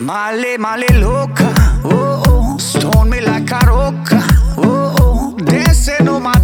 Male, male louca, oh oh, stone me like a rock, oh oh, dancing on my